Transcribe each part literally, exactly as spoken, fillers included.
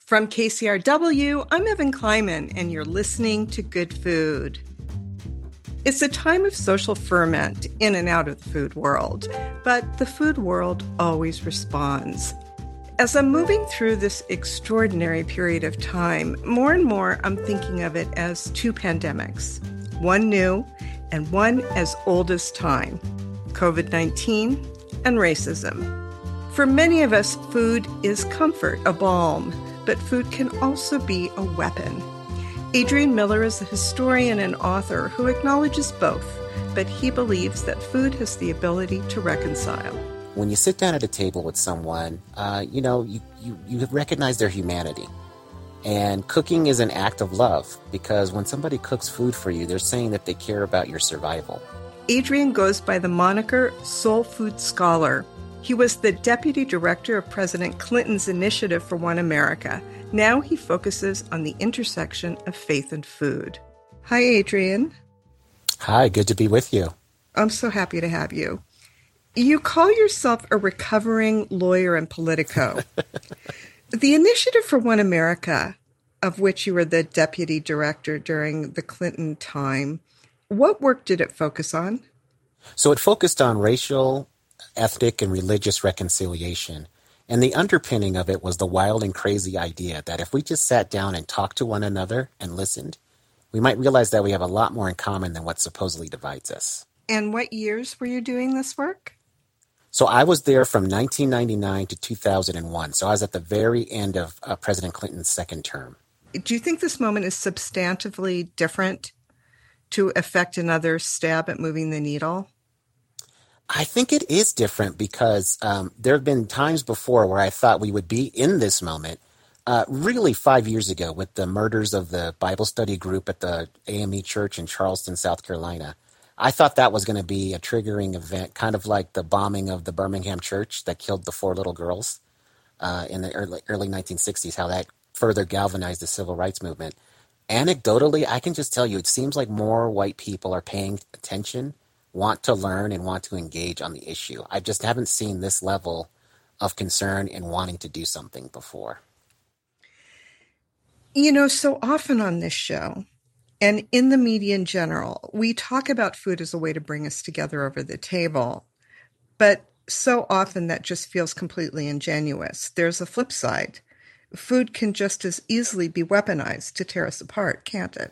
From K C R W, I'm Evan Kleiman, and you're listening to Good Food. It's a time of social ferment in and out of the food world, but the food world always responds. As I'm moving through this extraordinary period of time, more and more I'm thinking of it as two pandemics, one new and one as old as time, covid nineteen and racism. For many of us, food is comfort, a balm, but food can also be a weapon. Adrian Miller is a historian and author who acknowledges both, but he believes that food has the ability to reconcile. When you sit down at a table with someone, uh, you know, you, you, you recognize their humanity. And cooking is an act of love, because when somebody cooks food for you, they're saying that they care about your survival. Adrian goes by the moniker Soul Food Scholar. He was the deputy director of President Clinton's Initiative for One America. Now he focuses on the intersection of faith and food. Hi, Adrian. Hi, good to be with you. I'm so happy to have you. You call yourself a recovering lawyer and politico. The Initiative for One America, of which you were the deputy director during the Clinton time, what work did it focus on? So it focused on racial, ethnic, and religious reconciliation. And the underpinning of it was the wild and crazy idea that if we just sat down and talked to one another and listened, we might realize that we have a lot more in common than what supposedly divides us. And what years were you doing this work? So I was there from nineteen ninety-nine to two thousand one. So I was at the very end of uh, President Clinton's second term. Do you think this moment is substantively different to affect another stab at moving the needle? I think it is different because um, there have been times before where I thought we would be in this moment, uh, really five years ago with the murders of the Bible study group at the A M E Church in Charleston, South Carolina. I thought that was going to be a triggering event, kind of like the bombing of the Birmingham church that killed the four little girls uh, in the early, early nineteen sixties, how that further galvanized the civil rights movement. Anecdotally, I can just tell you, it seems like more white people are paying attention, want to learn, and want to engage on the issue. I just haven't seen this level of concern and wanting to do something before. You know, so often on this show, and in the media in general, we talk about food as a way to bring us together over the table. But so often that just feels completely ingenuous. There's a flip side. Food can just as easily be weaponized to tear us apart, can't it?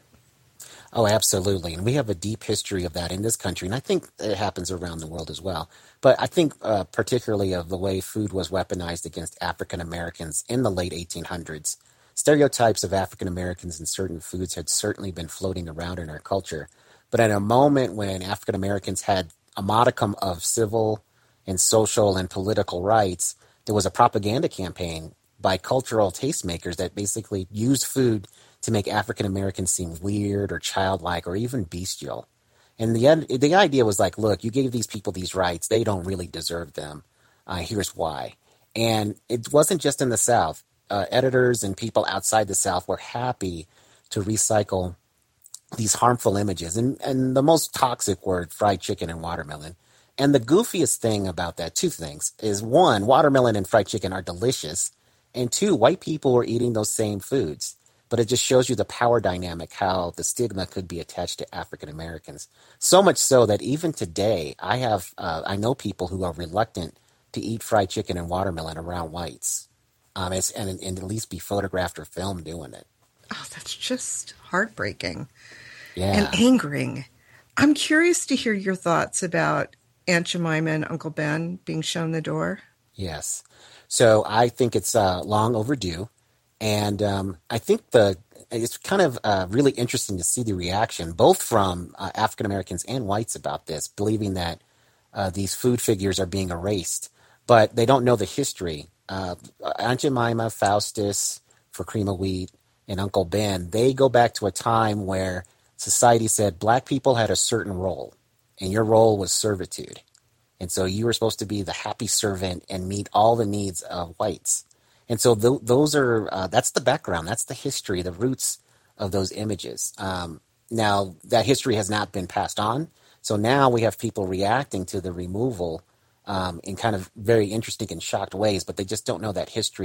Oh, absolutely. And we have a deep history of that in this country. And I think it happens around the world as well. But I think uh, particularly of the way food was weaponized against African Americans in the late eighteen hundreds. Stereotypes of African Americans in certain foods had certainly been floating around in our culture. But at a moment when African Americans had a modicum of civil and social and political rights, there was a propaganda campaign by cultural tastemakers that basically used food to make African Americans seem weird or childlike or even bestial. And the the idea was like, look, you gave these people these rights. They don't really deserve them. Uh, here's why. And it wasn't just in the South. Uh, editors and people outside the South were happy to recycle these harmful images. And, and the most toxic word, fried chicken and watermelon. And the goofiest thing about that, two things, is one, watermelon and fried chicken are delicious. And two, white people were eating those same foods. But it just shows you the power dynamic, how the stigma could be attached to African Americans. So much so that even today, I have uh, I know people who are reluctant to eat fried chicken and watermelon around whites, um, and, and, and at least be photographed or filmed doing it. Oh, that's just heartbreaking Yeah. and angering. I'm curious to hear your thoughts about Aunt Jemima and Uncle Ben being shown the door. Yes. So I think it's uh, long overdue. And um, I think the it's kind of uh, really interesting to see the reaction, both from uh, African Americans and whites about this, believing that uh, these food figures are being erased, but they don't know the history. Uh, Aunt Jemima, Faustus, for Cream of Wheat, and Uncle Ben, they go back to a time where society said black people had a certain role, and your role was servitude. And so you were supposed to be the happy servant and meet all the needs of whites. And so th- those are, uh, that's the background, that's the history, the roots of those images. Um, now, that history has not been passed on. So now we have people reacting to the removal um, in kind of very interesting and shocked ways, but they just don't know that history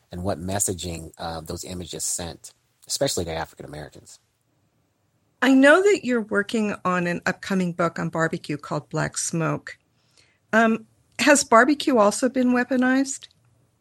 and what messaging uh, those images sent, especially to African Americans. I know that you're working on an upcoming book on barbecue called Black Smoke. Um, has barbecue also been weaponized?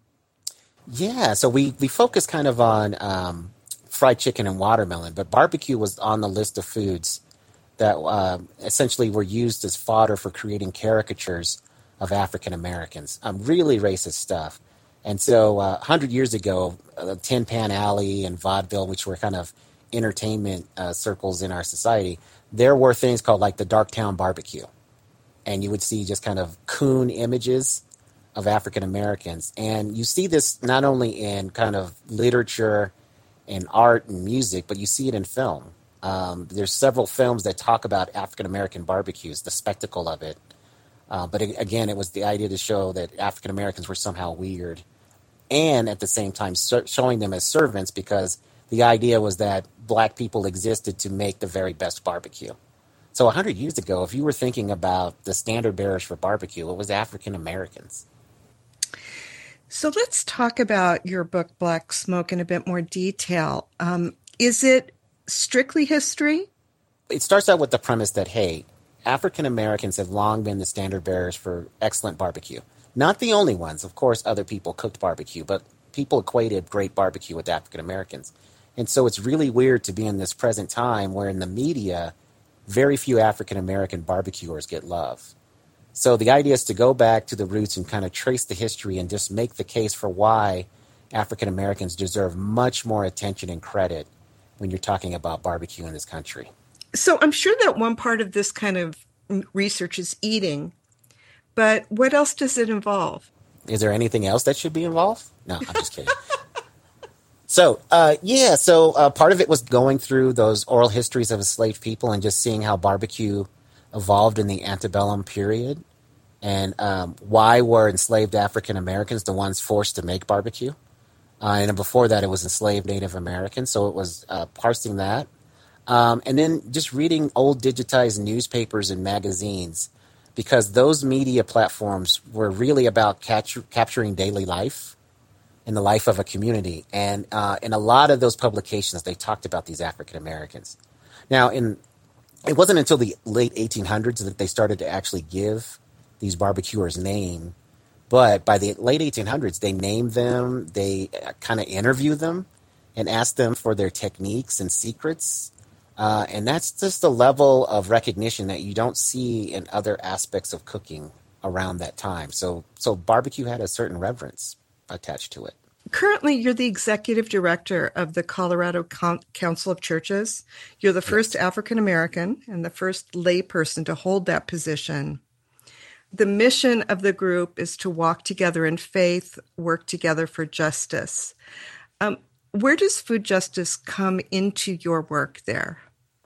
Yeah, so we, we focus kind of on um, fried chicken and watermelon, but barbecue was on the list of foods that uh, essentially were used as fodder for creating caricatures of African Americans. Um, really racist stuff. And so uh, one hundred years ago, uh, Tin Pan Alley and vaudeville, which were kind of entertainment uh, circles in our society, there were things called like the Darktown Barbecue. And you would see just kind of coon images of African Americans. And you see this not only in kind of literature and art and music, but you see it in film. Um, there's several films that talk about African American barbecues, the spectacle of it. Uh, but it, again, it was the idea to show that African Americans were somehow weird, and at the same time ser- showing them as servants, because the idea was that black people existed to make the very best barbecue. So one hundred years ago, if you were thinking about the standard bearers for barbecue, it was African Americans. So let's talk about your book, Black Smoke, in a bit more detail. Um, is it strictly history? It starts out with the premise that, hey, African Americans have long been the standard bearers for excellent barbecue. Not the only ones. Of course, other people cooked barbecue, but people equated great barbecue with African Americans. And so it's really weird to be in this present time where in the media, very few African American barbecuers get love. So the idea is to go back to the roots and kind of trace the history and just make the case for why African Americans deserve much more attention and credit when you're talking about barbecue in this country. So I'm sure that one part of this kind of research is eating, but what else does it involve? Is there anything else that should be involved? No, I'm just kidding. So, uh, yeah, so uh, part of it was going through those oral histories of enslaved people and just seeing how barbecue evolved in the antebellum period, and um, why were enslaved African Americans the ones forced to make barbecue. Uh, and before that, it was enslaved Native Americans, so it was uh, parsing that. Um, and then just reading old digitized newspapers and magazines, because those media platforms were really about catch- capturing daily life in the life of a community. And uh, in a lot of those publications, they talked about these African Americans. Now, in it wasn't until the late eighteen hundreds that they started to actually give these barbecuers name. But by the late eighteen hundreds, they named them, they kind of interviewed them and asked them for their techniques and secrets. Uh, and that's just a level of recognition that you don't see in other aspects of cooking around that time. So, so barbecue had a certain reverence attached to it. Currently, you're the executive director of the Colorado Con- Council of Churches. You're the first yes. African American and the first lay person to hold that position. The mission of the group is to walk together in faith, work together for justice. Um, where does food justice come into your work there?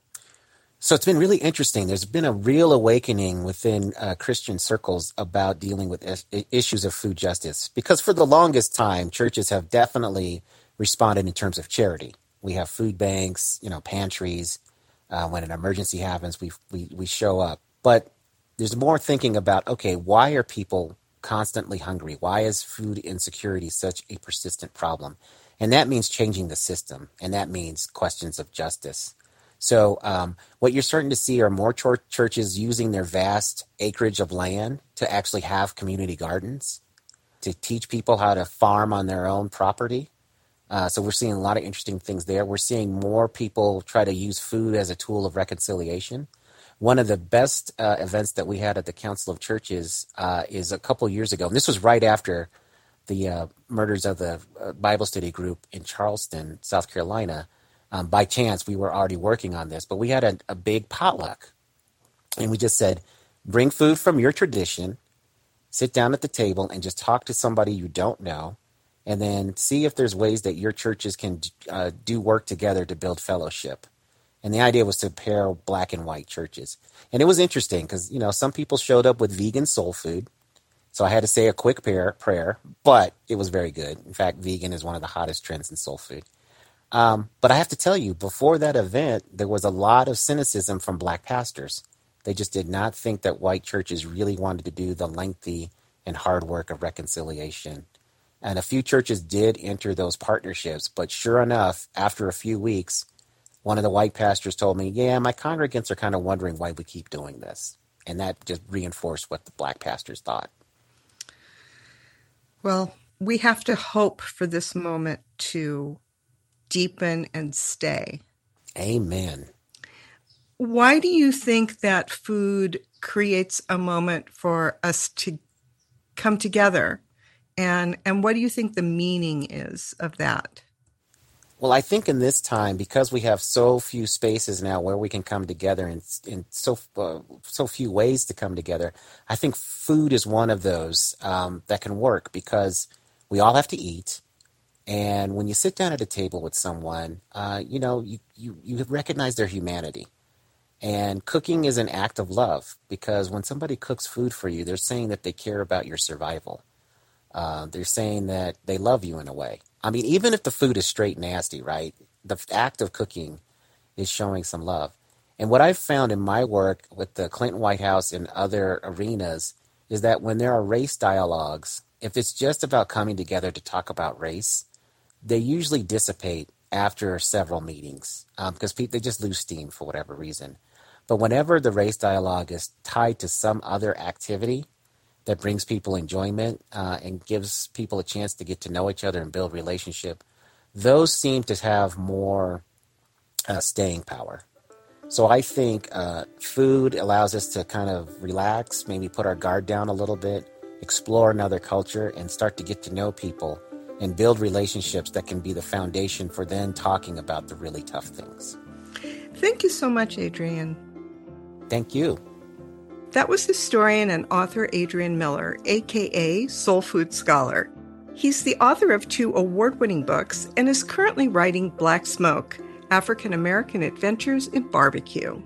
So it's been really interesting. There's been a real awakening within uh, Christian circles about dealing with is- issues of food justice, because for the longest time, churches have definitely responded in terms of charity. We have food banks, you know, pantries. Uh, when an emergency happens, we, we we show up. But there's more thinking about, okay, why are people constantly hungry? Why is food insecurity such a persistent problem? And that means changing the system, and that means questions of justice. So um, what you're starting to see are more ch- churches using their vast acreage of land to actually have community gardens, to teach people how to farm on their own property. Uh, so we're seeing a lot of interesting things there. We're seeing more people try to use food as a tool of reconciliation. One of the best uh, events that we had at the Council of Churches uh, is a couple years ago. And this was right after the uh, murders of the uh, Bible study group in Charleston, South Carolina. Um, by chance, we were already working on this, but we had a, a big potluck. And we just said, bring food from your tradition, sit down at the table, and just talk to somebody you don't know, and then see if there's ways that your churches can uh, do work together to build fellowship. And the idea was to pair black and white churches. And it was interesting because, you know, some people showed up with vegan soul food. So I had to say a quick prayer, prayer, but it was very good. In fact, vegan is one of the hottest trends in soul food. Um, but I have to tell you, before that event, there was a lot of cynicism from black pastors. They just did not think that white churches really wanted to do the lengthy and hard work of reconciliation. And a few churches did enter those partnerships, but sure enough, after a few weeks, one of the white pastors told me, yeah, my congregants are kind of wondering why we keep doing this. And that just reinforced what the black pastors thought. Well, we have to hope for this moment to deepen and stay. Amen. Why do you think that food creates a moment for us to come together? And and what do you think the meaning is of that? Well, I think in this time, because we have so few spaces now where we can come together in, in so uh, so few ways to come together, I think food is one of those um, that can work because we all have to eat. And when you sit down at a table with someone, uh, you know, you, you, you recognize their humanity. And cooking is an act of love because when somebody cooks food for you, they're saying that they care about your survival. Uh, they're saying that they love you in a way. I mean, even if the food is straight nasty, right? The act of cooking is showing some love. And what I've found in my work with the Clinton White House and other arenas is that when there are race dialogues, if it's just about coming together to talk about race, they usually dissipate after several meetings um, because people, they just lose steam for whatever reason. But whenever the race dialogue is tied to some other activity that brings people enjoyment uh, and gives people a chance to get to know each other and build relationship, those seem to have more uh, staying power. So I think uh, food allows us to kind of relax, maybe put our guard down a little bit, explore another culture, and start to get to know people and build relationships that can be the foundation for then talking about the really tough things. Thank you so much, Adrian. Thank you. That was historian and author Adrian Miller, a k a. Soul Food Scholar. He's the author of two award-winning books and is currently writing Black Smoke, African American Adventures in Barbecue.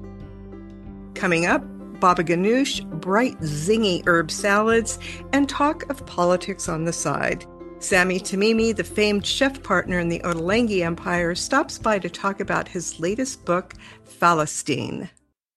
Coming up, baba ganoush, bright, zingy herb salads, and talk of politics on the side. Sami Tamimi, the famed chef partner in the Ottolenghi Empire, stops by to talk about his latest book, Falastine.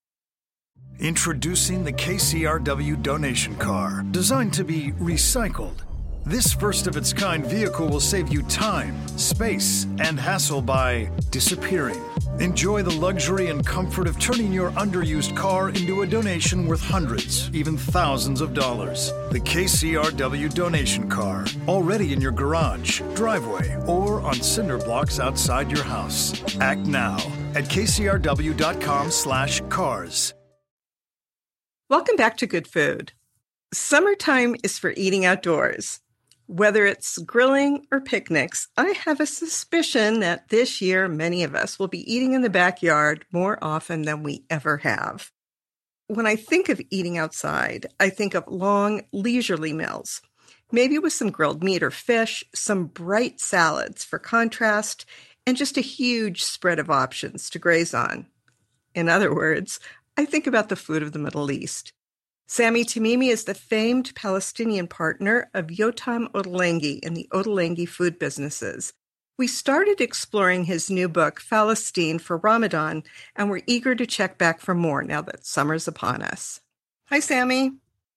Introducing the K C R W donation car, designed to be recycled. This first-of-its-kind vehicle will save you time, space, and hassle by disappearing. Enjoy the luxury and comfort of turning your underused car into a donation worth hundreds, even thousands of dollars. The K C R W donation car, already in your garage, driveway, or on cinder blocks outside your house. Act now at kcrw.com slash cars. Welcome back to Good Food. Summertime is for eating outdoors. Whether it's grilling or picnics, I have a suspicion that this year many of us will be eating in the backyard more often than we ever have. When I think of eating outside, I think of long, leisurely meals, maybe with some grilled meat or fish, some bright salads for contrast, and just a huge spread of options to graze on. In other words, I think about the food of the Middle East. Sami Tamimi is the famed Palestinian partner of Yotam Ottolenghi in the Ottolenghi food businesses. We started exploring his new book, Falastine, for Ramadan, and we're eager to check back for more now that summer's upon us. Hi, Sami.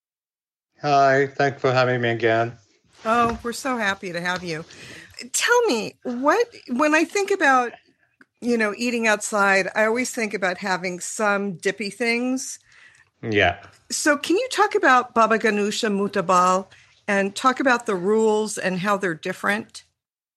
Hi, thanks for having me again. Oh, we're so happy to have you. Tell me, what when I think about you know, eating outside, I always think about having some dippy things. Yeah. So can you talk about baba ganoush and mutabal and talk about the rules and how they're different?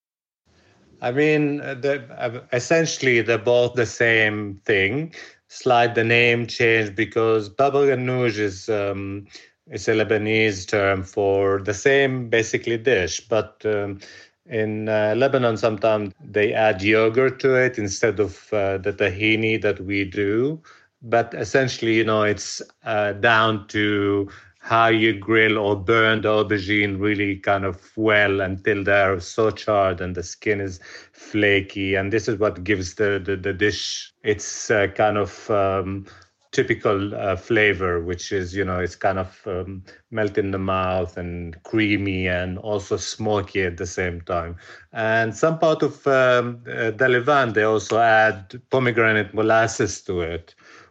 I mean, the, uh, essentially, they're both the same thing. Slight the name change because baba ganoush is um, it's a Lebanese term for the same basically dish, but um, in uh, Lebanon, sometimes they add yogurt to it instead of uh, the tahini that we do. But essentially, you know, it's uh, down to how you grill or burn the aubergine really kind of well until they're so charred and the skin is flaky. And this is what gives the, the, the dish its uh, kind of um, typical uh, flavor, which is, you know, it's kind of um, melt in the mouth and creamy and also smoky at the same time. And some part of um, uh, the Levant, they also add pomegranate molasses to it,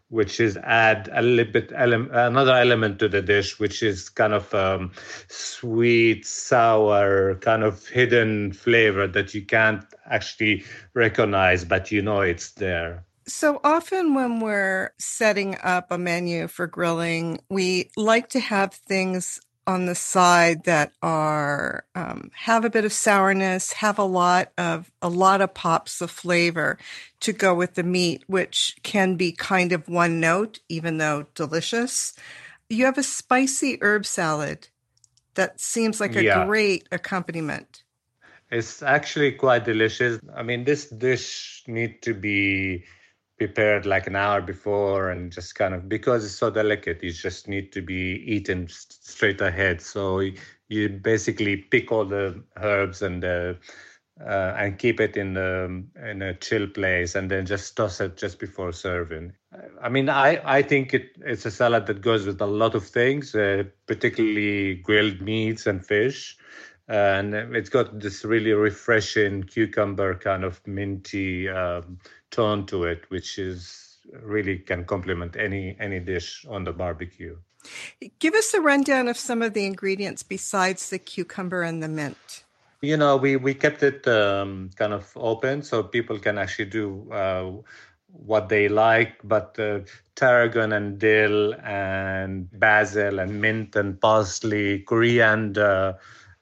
which is add a little bit ele- another element to the dish, which is kind of um, sweet, sour, kind of hidden flavor that you can't actually recognize, but you know it's there. So often when we're setting up a menu for grilling, we like to have things on the side that are um, have a bit of sourness, have a lot of a lot of pops of flavor to go with the meat, which can be kind of one note, even though delicious. You have a spicy herb salad that seems like a Yeah. great accompaniment. It's actually quite delicious. I mean, this dish need to be prepared like an hour before, and just kind of, because it's so delicate, you just need to be eaten s- straight ahead. So y- you basically pick all the herbs and the uh, and keep it in the in a chill place, and then just toss it just before serving. I mean, I I think it it's a salad that goes with a lot of things, uh, particularly grilled meats and fish. And it's got this really refreshing cucumber kind of minty um, tone to it, which is really can complement any any dish on the barbecue. Give us a rundown of some of the ingredients besides the cucumber and the mint. You know, we we kept it um, kind of open so people can actually do uh, what they like, but uh, tarragon and dill and basil and mint and parsley, coriander,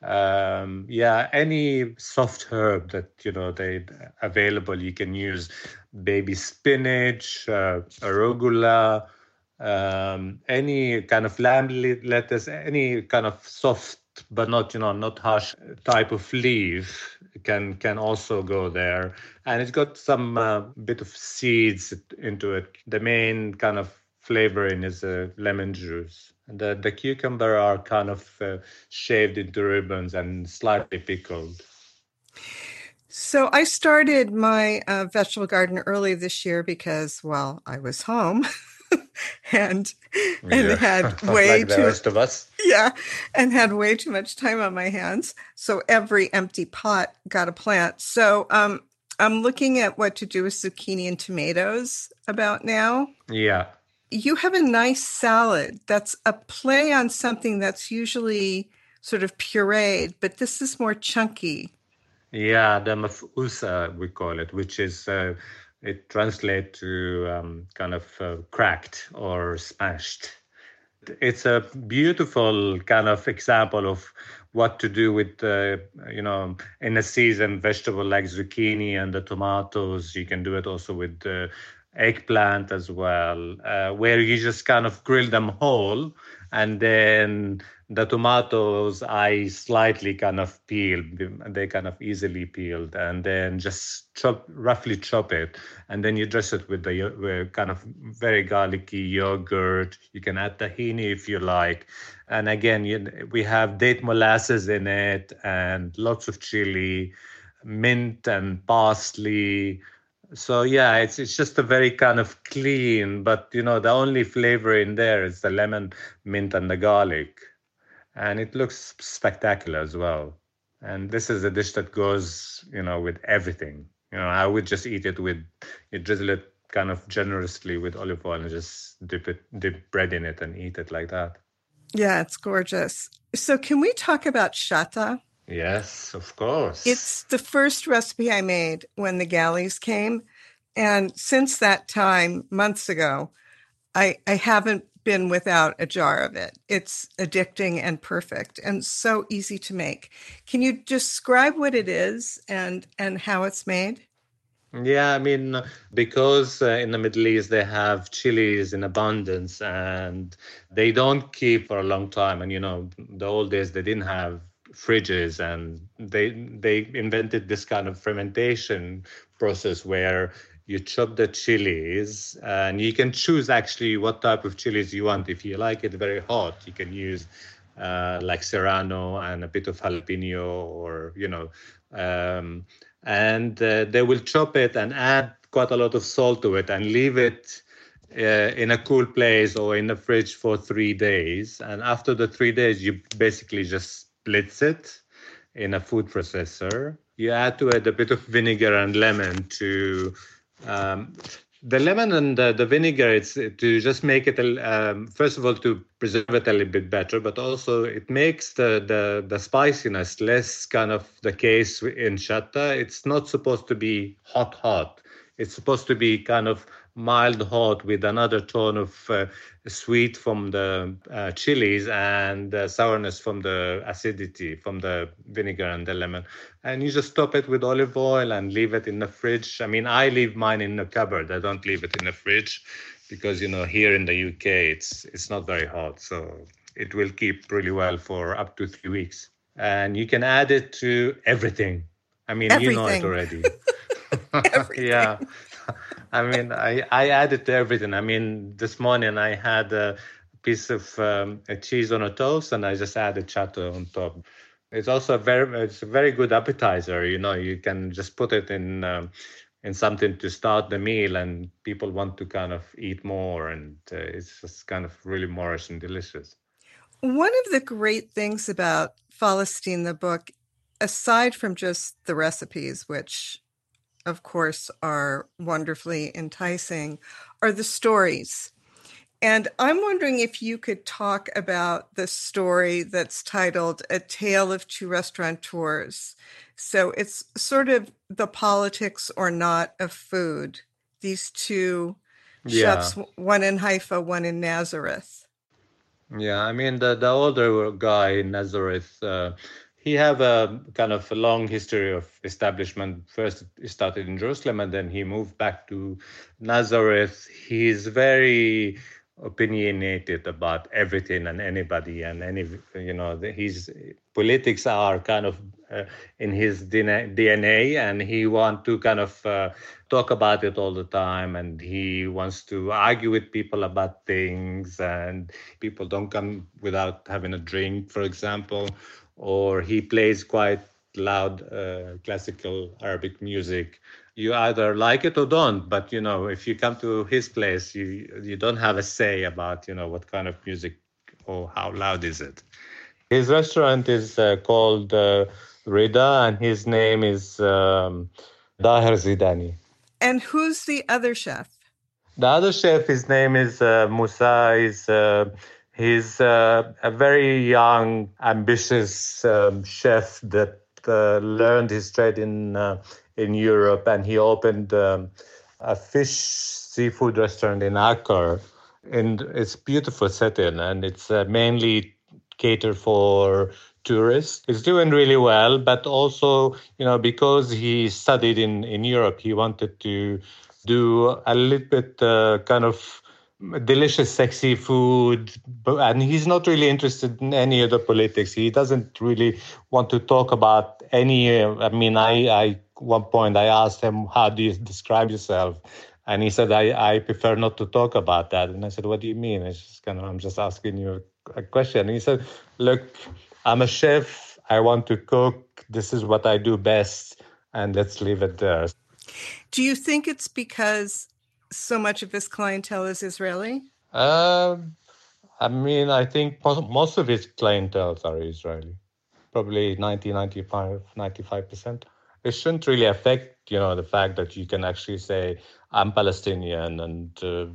um, yeah, any soft herb that you know they available, you can use. Baby spinach, uh, arugula, um, any kind of lamb lettuce, any kind of soft but not you know not harsh type of leaf can can also go there, and it's got some uh, bit of seeds into it. The main kind of flavoring is uh, lemon juice. And the the cucumber are kind of uh, shaved into ribbons and slightly pickled. So I started my uh, vegetable garden early this year because, well, I was home and and Yeah, had way like the too rest of us. yeah, and had way too much time on my hands. So every empty pot got a plant. So um, I'm looking at what to do with zucchini and tomatoes about now. Yeah. You have a nice salad that's a play on something that's usually sort of pureed, but this is more chunky. Yeah, the mafusa, we call it, which is, uh, it translates to um, kind of uh, cracked or smashed. It's a beautiful kind of example of what to do with, uh, you know, in a season vegetable like zucchini and the tomatoes. You can do it also with the eggplant as well, uh, where you just kind of grill them whole, and then the tomatoes I slightly kind of peel. They kind of easily peeled, and then just chop, roughly chop it, and then you dress it with the with kind of very garlicky yogurt. You can add tahini if you like, and again, you, we have date molasses in it, and lots of chili, mint and parsley. So yeah, it's it's just a very kind of clean, but you know the only flavor in there is the lemon, mint, and the garlic, and it looks spectacular as well. And this is a dish that goes, you know, with everything. You know, I would just eat it with, you drizzle it kind of generously with olive oil and just dip it, dip bread in it and eat it like that. Yeah, it's gorgeous. So can we talk about shatta? Yes, of course. It's the first recipe I made when the galleys came. And since that time, months ago, I, I haven't been without a jar of it. It's addicting and perfect and so easy to make. Can you describe what it is and, and how it's made? Yeah, I mean, because uh, in the Middle East they have chilies in abundance and they don't keep for a long time. And, you know, the old days they didn't have fridges, and they they invented this kind of fermentation process where you chop the chilies and you can choose actually what type of chilies you want. If you like it very hot, you can use uh, like Serrano and a bit of jalapeno, or, you know, um, and uh, they will chop it and add quite a lot of salt to it and leave it uh, in a cool place or in the fridge for three days. And after the three days, you basically just splits it in a food processor. You add to it a bit of vinegar and lemon to um, The lemon and the, the vinegar, it's to just make it, um, first of all, to preserve it a little bit better, but also it makes the, the, the spiciness less kind of the case in shatta. It's not supposed to be hot, hot. It's supposed to be kind of mild hot with another tone of uh, sweet from the uh, chilies and uh, sourness from the acidity from the vinegar and the lemon. And you just top it with olive oil and leave it in the fridge. I mean, I leave mine in the cupboard. I don't leave it in the fridge because, you know, here in the U K, it's it's not very hot. So it will keep really well for up to three weeks. And you can add it to everything. I mean, everything. You know it already. Yeah. I mean, I, I added to everything. I mean, this morning I had a piece of um, a cheese on a toast and I just added shatta on top. It's also a very, it's a very good appetizer. You know, you can just put it in um, in something to start the meal and people want to kind of eat more. And uh, it's just kind of really Moorish and delicious. One of the great things about Falastine, the book, aside from just the recipes, which of course, are wonderfully enticing, are the stories. And I'm wondering if you could talk about the story that's titled A Tale of Two Restaurateurs. So it's sort of the politics or not of food. These two yeah. chefs, one in Haifa, one in Nazareth. Yeah, I mean, the, the older guy in Nazareth, uh, he have a kind of a long history of establishment. First, he started in Jerusalem, and then he moved back to Nazareth. He's very opinionated about everything and anybody, and any, you know, his politics are kind of uh, in his D N A, and he wants to kind of uh, talk about it all the time, and he wants to argue with people about things, and people don't come without having a drink, for example. Or he plays quite loud uh, classical Arabic music. You either like it or don't, but, you know, if you come to his place, you you don't have a say about, you know, what kind of music or how loud is it. His restaurant is uh, called uh, Rida, and his name is um, Daher Zidani. And who's the other chef? The other chef, his name is uh, Musa, is... Uh, He's uh, a very young, ambitious um, chef that uh, learned his trade in uh, in Europe, and he opened um, a fish seafood restaurant in Akkar. And it's a beautiful setting, and it's uh, mainly catered for tourists. It's doing really well, but also, you know, because he studied in, in Europe, he wanted to do a little bit uh, kind of delicious, sexy food, and he's not really interested in any of the politics. He doesn't really want to talk about any. I mean, I, I one point I asked him, "How do you describe yourself?" And he said, "I, I prefer not to talk about that." And I said, "What do you mean?" It's just kind of, I'm just asking you a, a question. And he said, "Look, I'm a chef. I want to cook. This is what I do best, and let's leave it there." Do you think it's because so much of his clientele is Israeli? Uh, I mean, I think most of his clientele are Israeli, probably ninety, ninety-five, ninety-five percent. It shouldn't really affect, you know, the fact that you can actually say, I'm Palestinian and uh,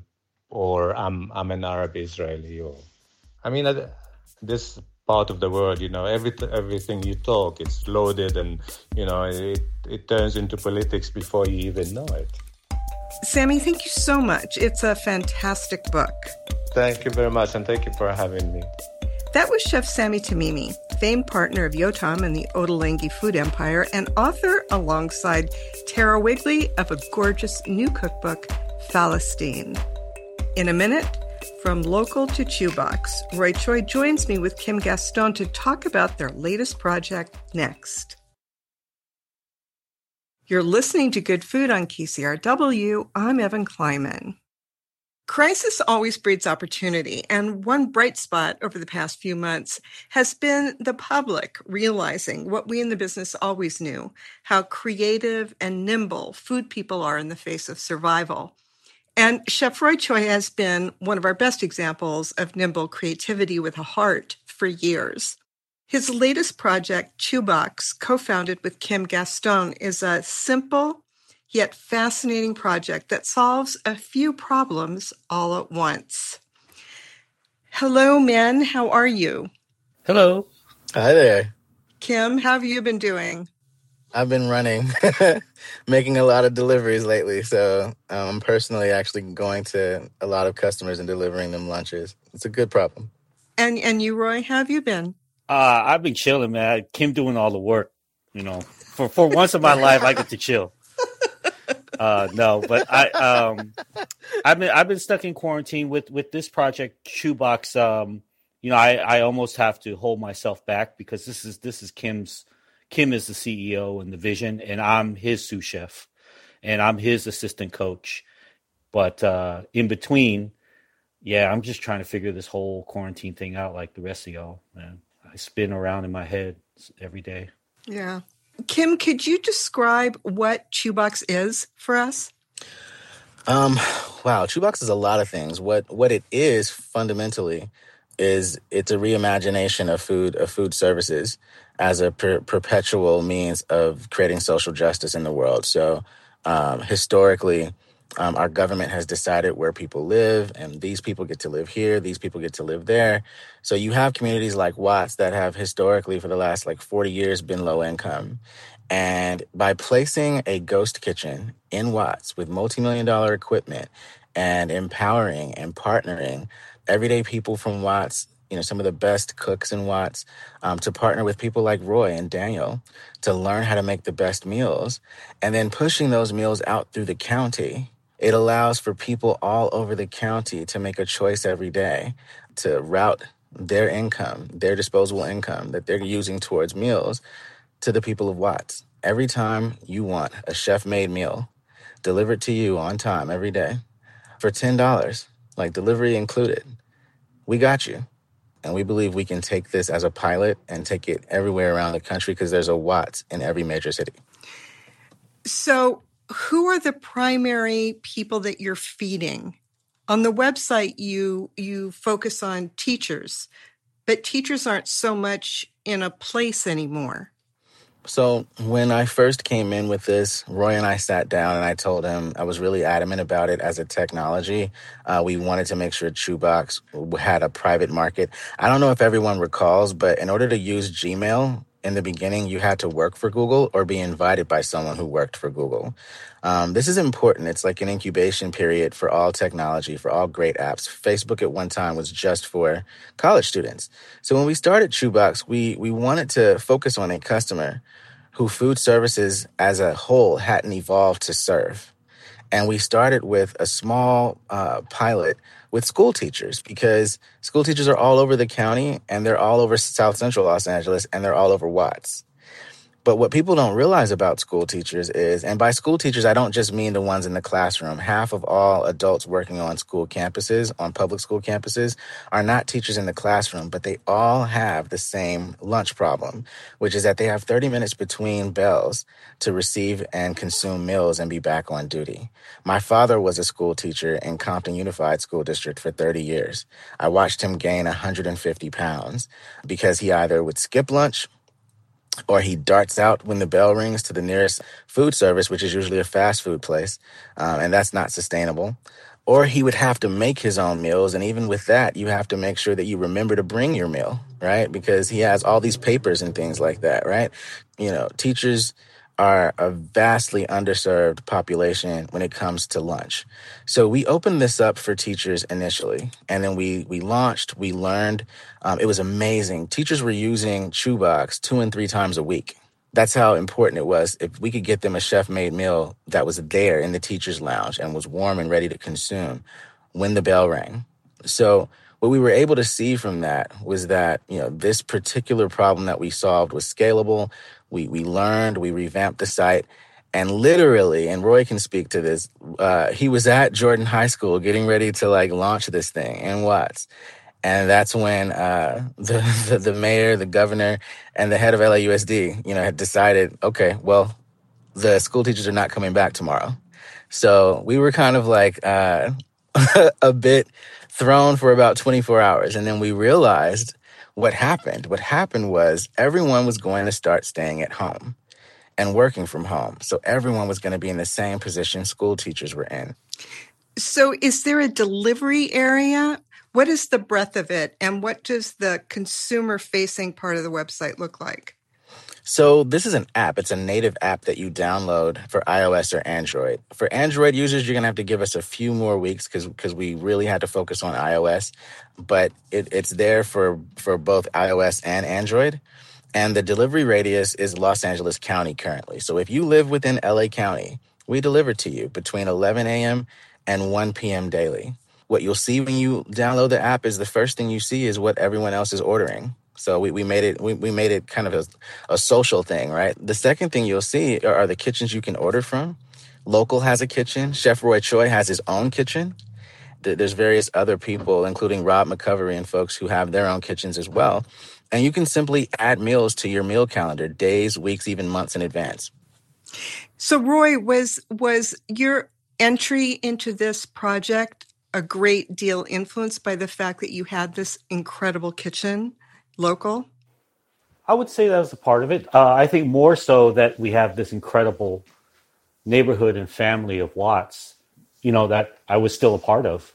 or I'm I'm an Arab Israeli. Or, I mean, uh, this part of the world, you know, every, everything you talk, it's loaded and, you know, it, it turns into politics before you even know it. Sami, thank you so much. It's a fantastic book. Thank you very much, and thank you for having me. That was Chef Sami Tamimi, famed partner of Yotam and the Ottolenghi food empire, and author alongside Tara Wigley of a gorgeous new cookbook, Falastine. In a minute, from local to Chewbox, Roy Choi joins me with Kim Gaston to talk about their latest project next. You're listening to Good Food on K C R W. I'm Evan Kleiman. Crisis always breeds opportunity, and one bright spot over the past few months has been the public realizing what we in the business always knew, how creative and nimble food people are in the face of survival. And Chef Roy Choi has been one of our best examples of nimble creativity with a heart for years. His latest project, Chewbox, co-founded with Kim Gaston, is a simple yet fascinating project that solves a few problems all at once. Hello, men. How are you? Hello. Hi there. Kim, how have you been doing? I've been running, making a lot of deliveries lately. So um, I'm personally actually going to a lot of customers and delivering them lunches. It's a good problem. And and you, Roy, how have you been? Uh, I've been chilling, man. Kim doing all the work, you know. For for once in my life, I get to chill. Uh, no, but I um, I've been I've been stuck in quarantine with with this project Shoebox. Um, you know, I, I almost have to hold myself back because this is this is Kim's. Kim is the C E O and the vision, and I'm his sous chef, and I'm his assistant coach. But uh, in between, yeah, I'm just trying to figure this whole quarantine thing out like the rest of y'all, man. I spin around in my head every day. Yeah. Kim, could you describe what Shoebox is for us? Um, wow, Shoebox is a lot of things. What what it is fundamentally is it's a reimagination of food of food services as a per- perpetual means of creating social justice in the world. So um, historically, um, our government has decided where people live, and these people get to live here, these people get to live there. So you have communities like Watts that have historically for the last like forty years been low income. And by placing a ghost kitchen in Watts with multi-million dollar equipment and empowering and partnering everyday people from Watts, you know, some of the best cooks in Watts, um, to partner with people like Roy and Daniel to learn how to make the best meals, and then pushing those meals out through the county, it allows for people all over the county to make a choice every day to route their income, their disposable income that they're using towards meals to the people of Watts. Every time you want a chef-made meal delivered to you on time every day for ten dollars, like delivery included, we got you. And we believe we can take this as a pilot and take it everywhere around the country because there's a Watts in every major city. So who are the primary people that you're feeding? On the website, you you focus on teachers, but teachers aren't so much in a place anymore. So when I first came in with this, Roy and I sat down and I told him I was really adamant about it as a technology. Uh, we wanted to make sure Shoebox had a private market. I don't know if everyone recalls, but in order to use Gmail in the beginning, you had to work for Google or be invited by someone who worked for Google. Um, this is important. It's like an incubation period for all technology, for all great apps. Facebook at one time was just for college students. So when we started Shoebox, we we wanted to focus on a customer who food services as a whole hadn't evolved to serve. And we started with a small uh, pilot with school teachers because school teachers are all over the county and they're all over South Central Los Angeles and they're all over Watts. But what people don't realize about school teachers is, and by school teachers, I don't just mean the ones in the classroom. Half of all adults working on school campuses, on public school campuses, are not teachers in the classroom, but they all have the same lunch problem, which is that they have thirty minutes between bells to receive and consume meals and be back on duty. My father was a school teacher in Compton Unified School District for thirty years. I watched him gain one hundred fifty pounds because he either would skip lunch or he darts out when the bell rings to the nearest food service, which is usually a fast food place, um, and that's not sustainable. Or he would have to make his own meals, and even with that, you have to make sure that you remember to bring your meal, right? Because he has all these papers and things like that, right? You know, teachers are a vastly underserved population when it comes to lunch. So we opened this up for teachers initially, and then we we launched, we learned. Um, it was amazing. Teachers were using Shoebox two and three times a week. That's how important it was. If we could get them a chef-made meal that was there in the teacher's lounge and was warm and ready to consume when the bell rang. So what we were able to see from that was that, you know, this particular problem that we solved was scalable. We we learned, we revamped the site, and literally, and Roy can speak to this, uh, he was at Jordan High School getting ready to like launch this thing in Watts. And that's when uh, the, the the mayor, the governor, and the head of L A U S D, you know, had decided, okay, well, the school teachers are not coming back tomorrow. So we were kind of like uh, a bit thrown for about twenty-four hours. And then we realized what happened. What happened was everyone was going to start staying at home. and working from home. So everyone was going to be in the same position school teachers were in. So is there a delivery area? What is the breadth of it? And what does the consumer-facing part of the website look like? So this is an app. It's a native app that you download for iOS or Android. For Android users, you're going to have to give us a few more weeks because because we really had to focus on iOS. But it, it's there for, for both iOS and Android. And the delivery radius is Los Angeles County currently. So if you live within L A County, we deliver to you between eleven a.m. and one p.m. daily. What you'll see when you download the app is the first thing you see is what everyone else is ordering. So we, we made it we, we made it kind of a, a social thing, right? The second thing you'll see are, are the kitchens you can order from. Local has a kitchen. Chef Roy Choi has his own kitchen. There's various other people, including Rob McCovery and folks who have their own kitchens as well. And you can simply add meals to your meal calendar, days, weeks, even months in advance. So Roy, was was your entry into this project a great deal influenced by the fact that you had this incredible kitchen local? I would say that was a part of it. Uh, I think more so that we have this incredible neighborhood and family of Watts, you know, that I was still a part of.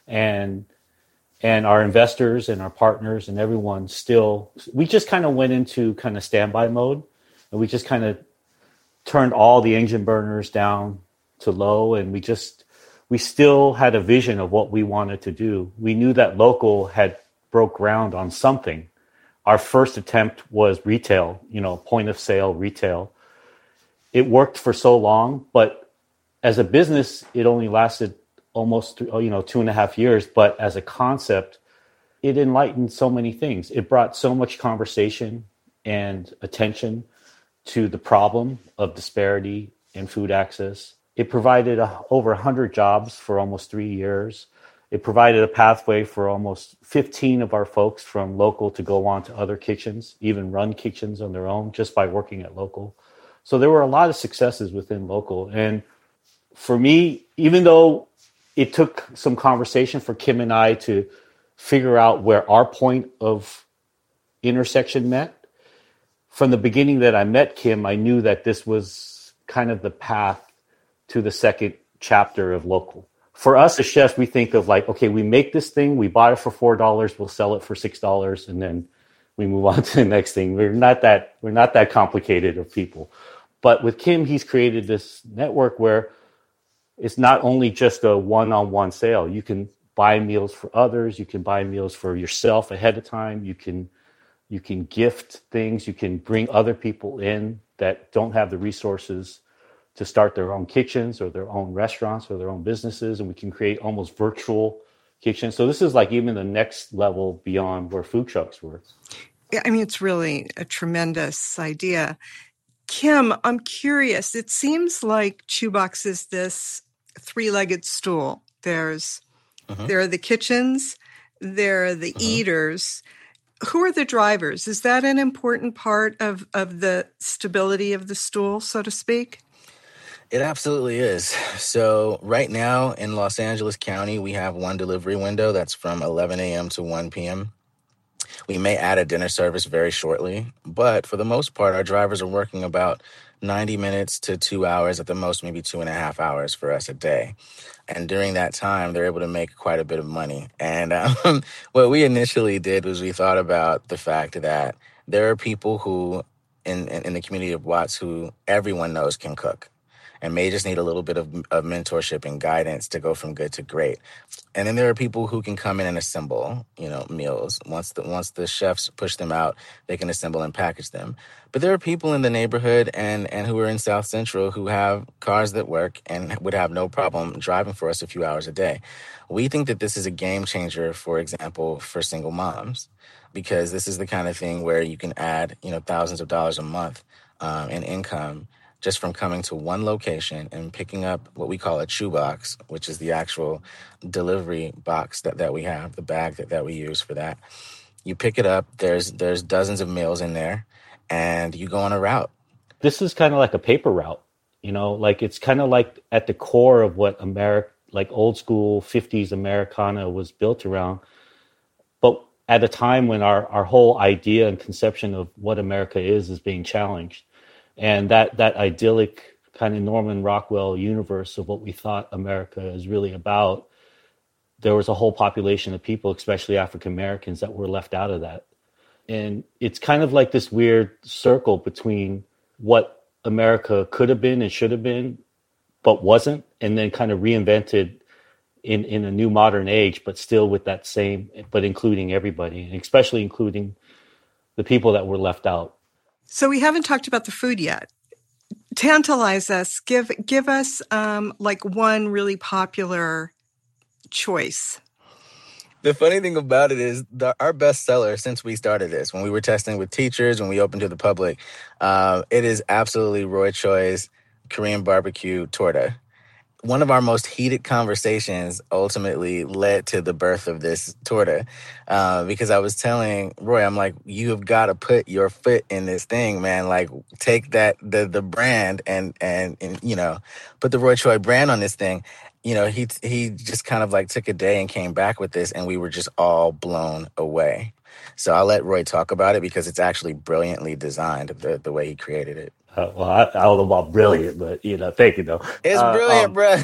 And and our investors and our partners and everyone still, we just kind of went into kind of standby mode. And we just kind of turned all the engine burners down to low. And we just, we still had a vision of what we wanted to do. We knew that local had broke ground on something. Our first attempt was retail, you know, point of sale retail. It worked for so long, but as a business, it only lasted almost, you know, two and a half years. But as a concept, it enlightened so many things. It brought so much conversation and attention to the problem of disparity in food access. It provided a, over one hundred jobs for almost three years. It provided a pathway for almost fifteen of our folks from local to go on to other kitchens, even run kitchens on their own just by working at local. So there were a lot of successes within local. And for me, even though it took some conversation for Kim and I to figure out where our point of intersection met, from the beginning that I met Kim, I knew that this was kind of the path to the second chapter of local. For us as chefs, we think of like, okay, we make this thing, we buy it for four dollars, we'll sell it for six dollars, and then we move on to the next thing. We're not that we're not that complicated of people. But with Kim, he's created this network where it's not only just a one-on-one sale. You can buy meals for others, you can buy meals for yourself ahead of time, you can you can gift things, you can bring other people in that don't have the resources to start their own kitchens or their own restaurants or their own businesses, and we can create almost virtual kitchens. So this is like even the next level beyond where food trucks were. Yeah, I mean, it's really a tremendous idea. Kim, I'm curious. It seems like Chubox is this three-legged stool. There's uh-huh. there are the kitchens, there are the uh-huh. eaters. Who are the drivers? Is that an important part of, of the stability of the stool, so to speak? It absolutely is. So right now in Los Angeles County, we have one delivery window that's from eleven a.m. to one p.m. We may add a dinner service very shortly, but for the most part, our drivers are working about ninety minutes to two hours, at the most maybe two and a half hours for us a day. And during that time, they're able to make quite a bit of money. And um, what we initially did was we thought about the fact that there are people who in, in, in the community of Watts who everyone knows can cook and may just need a little bit of, of mentorship and guidance to go from good to great. And then there are people who can come in and assemble, you know, meals. Once the once the chefs push them out, they can assemble and package them. But there are people in the neighborhood and, and who are in South Central who have cars that work and would have no problem driving for us a few hours a day. We think that this is a game changer, for example, for single moms, because this is the kind of thing where you can add, you know, thousands of dollars a month um, in income just from coming to one location and picking up what we call a chew box, which is the actual delivery box that, that we have, the bag that, that we use for that. You pick it up, there's there's dozens of meals in there, and you go on a route. This is kind of like a paper route, you know, like it's kind of like at the core of what America, like old school fifties Americana was built around. But at a time when our, our whole idea and conception of what America is is being challenged. And that, that idyllic kind of Norman Rockwell universe of what we thought America is really about, there was a whole population of people, especially African Americans, that were left out of that. And it's kind of like this weird circle between what America could have been and should have been, but wasn't, and then kind of reinvented in, in a new modern age, but still with that same, but including everybody, and especially including the people that were left out. So we haven't talked about the food yet. Tantalize us. Give give us um, like one really popular choice. The funny thing about it is the, our best seller since we started this, when we were testing with teachers, when we opened to the public, uh, it is absolutely Roy Choi's Korean barbecue torta. One of our most heated conversations ultimately led to the birth of this torta, uh, because I was telling Roy, I'm like, you have got to put your foot in this thing, man. Like, take that the the brand and and, and you know, put the Roy Choi brand on this thing. You know, he he just kind of like took a day and came back with this, and we were just all blown away. So I'll let Roy talk about it because it's actually brilliantly designed, the the way he created it. Uh, well, I, I don't know about brilliant, but, you know, thank you, though. It's uh, brilliant, um, bro.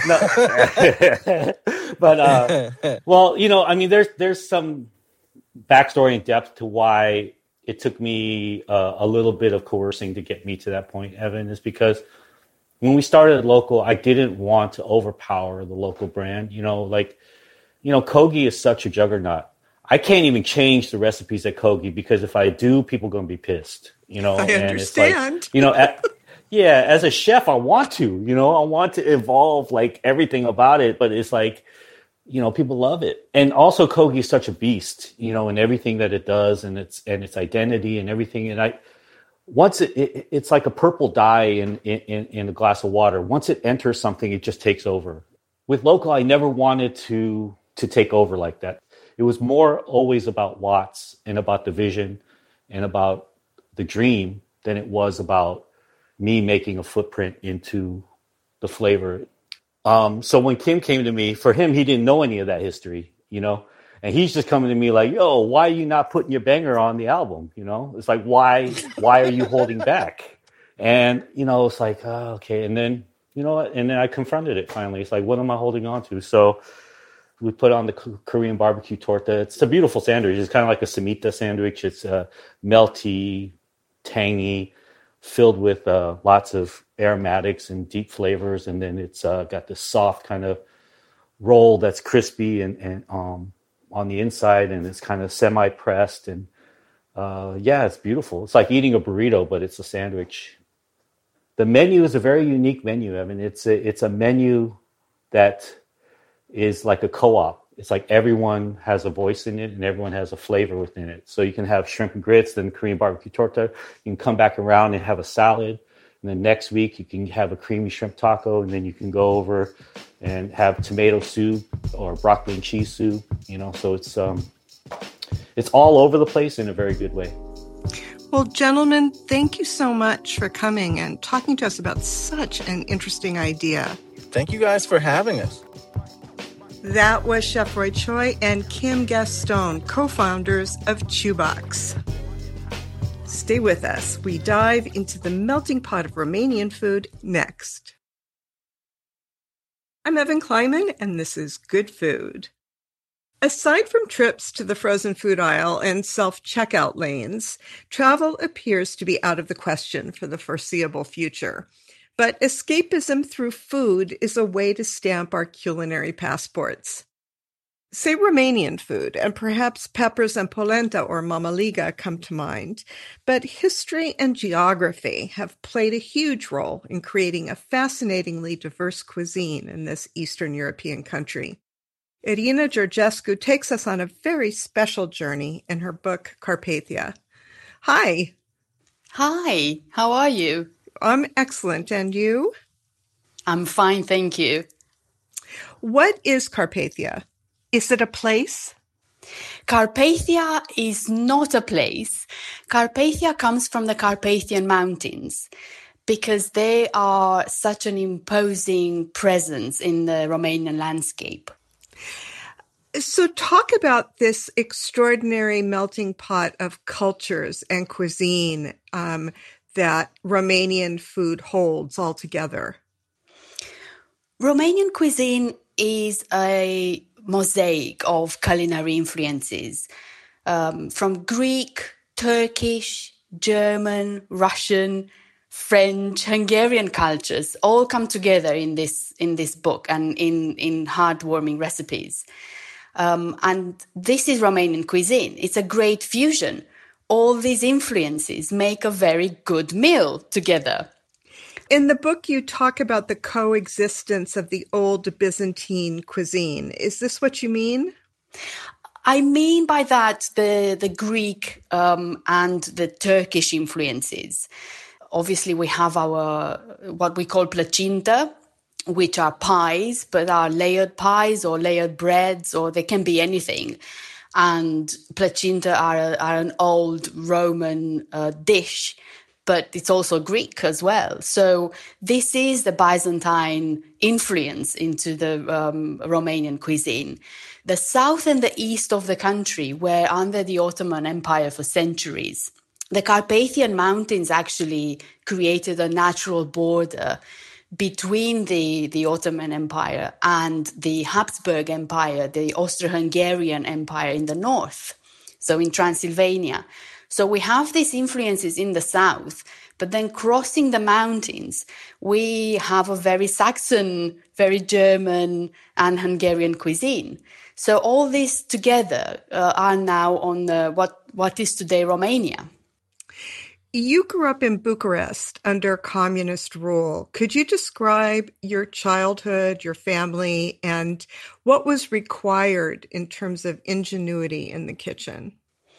No. But, uh, well, you know, I mean, there's there's some backstory and depth to why it took me uh, a little bit of coercing to get me to that point, Evan, is because when we started local, I didn't want to overpower the local brand. You know, like, you know, Kogi is such a juggernaut. I can't even change the recipes at Kogi because if I do, people are going to be pissed. You know, I and understand. It's like, you know, at, yeah, as a chef, I want to, you know, I want to evolve like everything about it, but it's like, you know, people love it. And also Kogi is such a beast, you know, in everything that it does and its, and its identity and everything. And I, once it, it it's like a purple dye in, in, in a glass of water. Once it enters something, it just takes over. With local, I never wanted to, to take over like that. It was more always about Watts and about the vision and about the dream than it was about me making a footprint into the flavor. Um, so when Kim came to me, for him, he didn't know any of that history, you know, and he's just coming to me like, yo, why are you not putting your banger on the album? You know, it's like, why, why are you holding back? And, you know, it's like, oh, okay. And then, you know, and then I confronted it finally. It's like, what am I holding on to? So we put on the Korean barbecue torta. It's a beautiful sandwich. It's kind of like a samita sandwich. It's uh, melty, tangy, filled with uh, lots of aromatics and deep flavors. And then it's uh, got this soft kind of roll that's crispy and, and um, on the inside. And it's kind of semi-pressed. And uh, yeah, it's beautiful. It's like eating a burrito, but it's a sandwich. The menu is a very unique menu. I mean, it's a, it's a menu that is like a co-op. It's like everyone has a voice in it and everyone has a flavor within it. So you can have shrimp and grits, then Korean barbecue torta. You can come back around and have a salad. And then next week you can have a creamy shrimp taco. And then you can go over and have tomato soup or broccoli and cheese soup. You know, so it's um, it's all over the place in a very good way. Well, gentlemen, thank you so much for coming and talking to us about such an interesting idea. Thank you guys for having us. That was Chef Roy Choi and Kim Gaston, co-founders of Chubox. Stay with us. We dive into the melting pot of Romanian food next. I'm Evan Kleiman, and this is Good Food. Aside from trips to the frozen food aisle and self-checkout lanes, travel appears to be out of the question for the foreseeable future. But escapism through food is a way to stamp our culinary passports. Say Romanian food, and perhaps peppers and polenta or mamaliga come to mind, but history and geography have played a huge role in creating a fascinatingly diverse cuisine in this Eastern European country. Irina Georgescu takes us on a very special journey in her book, Carpathia. Hi. Hi, how are you? I'm excellent. And you? I'm fine, thank you. What is Carpathia? Is it a place? Carpathia is not a place. Carpathia comes from the Carpathian Mountains because they are such an imposing presence in the Romanian landscape. So talk about this extraordinary melting pot of cultures and cuisine um, that Romanian food holds altogether? Romanian cuisine is a mosaic of culinary influences um, from Greek, Turkish, German, Russian, French, Hungarian cultures all come together in this in this book and in, in heartwarming recipes. Um, and this is Romanian cuisine. It's a great fusion. All these influences make a very good meal together. In the book, you talk about the coexistence of the old Byzantine cuisine. Is this what you mean? I mean by that the, the Greek um, and the Turkish influences. Obviously, we have our what we call placinta, which are pies, but are layered pies or layered breads, or they can be anything. And placinta are, are an old Roman uh, dish, but it's also Greek as well. So this is the Byzantine influence into the um, Romanian cuisine. The south and the east of the country were under the Ottoman Empire for centuries. The Carpathian Mountains actually created a natural border between the, the Ottoman Empire and the Habsburg Empire, the Austro-Hungarian Empire in the north, so in Transylvania. So we have these influences in the south, but then crossing the mountains, we have a very Saxon, very German and Hungarian cuisine. So all this together uh, are now on the, what, what is today Romania. You grew up in Bucharest under communist rule. Could you describe your childhood, your family, and what was required in terms of ingenuity in the kitchen?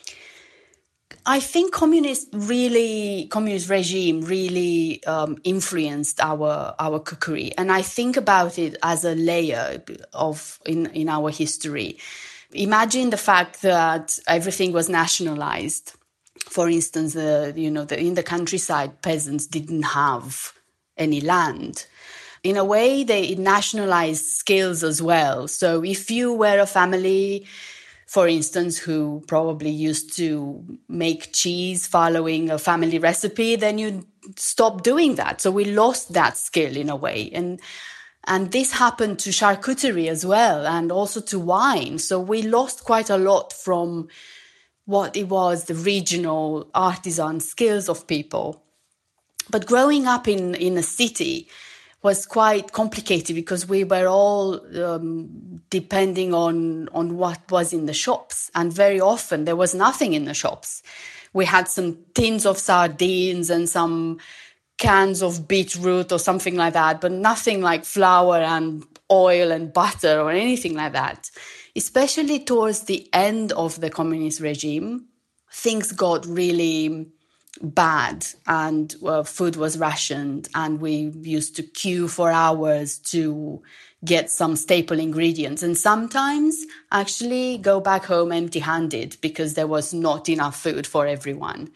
I think communist really, communist regime really um, influenced our our cookery, and I think about it as a layer of in in our history. Imagine the fact that everything was nationalized. For instance, uh, you know, the, in the countryside, peasants didn't have any land. In a way, they nationalized skills as well. So if you were a family, for instance, who probably used to make cheese following a family recipe, then you stop doing that. So we lost that skill in a way. And and this happened to charcuterie as well, and also to wine. So we lost quite a lot from what it was, the regional artisan skills of people. But growing up in, in a city was quite complicated because we were all um, depending on, on what was in the shops. And very often there was nothing in the shops. We had some tins of sardines and some cans of beetroot or something like that, but nothing like flour and oil and butter or anything like that. Especially towards the end of the communist regime, things got really bad and uh, food was rationed, and we used to queue for hours to get some staple ingredients, and sometimes actually go back home empty-handed because there was not enough food for everyone.